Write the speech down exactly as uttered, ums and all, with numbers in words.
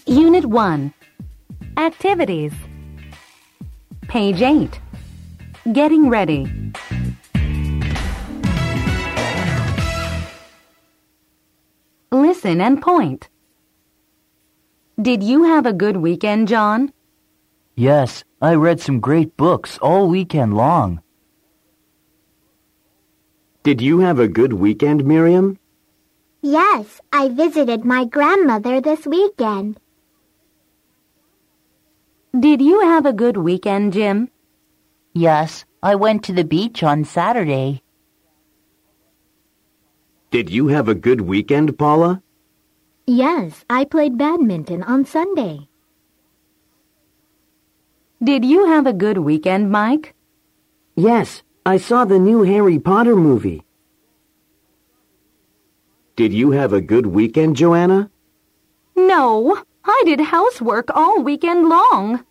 Unit one. Activities. Page eight. Getting ready. Listen and point. Did you have a good weekend, John? Yes, I read some great books all weekend long. Did you have a good weekend, Miriam? Yes, I visited my grandmother this weekend. Did you have a good weekend, Jim? Yes, I went to the beach on Saturday. Did you have a good weekend, Paula? Yes, I played badminton on Sunday. Did you have a good weekend, Mike? Yes, I saw the new Harry Potter movie. Did you have a good weekend, Joanna? No, I did housework all weekend long.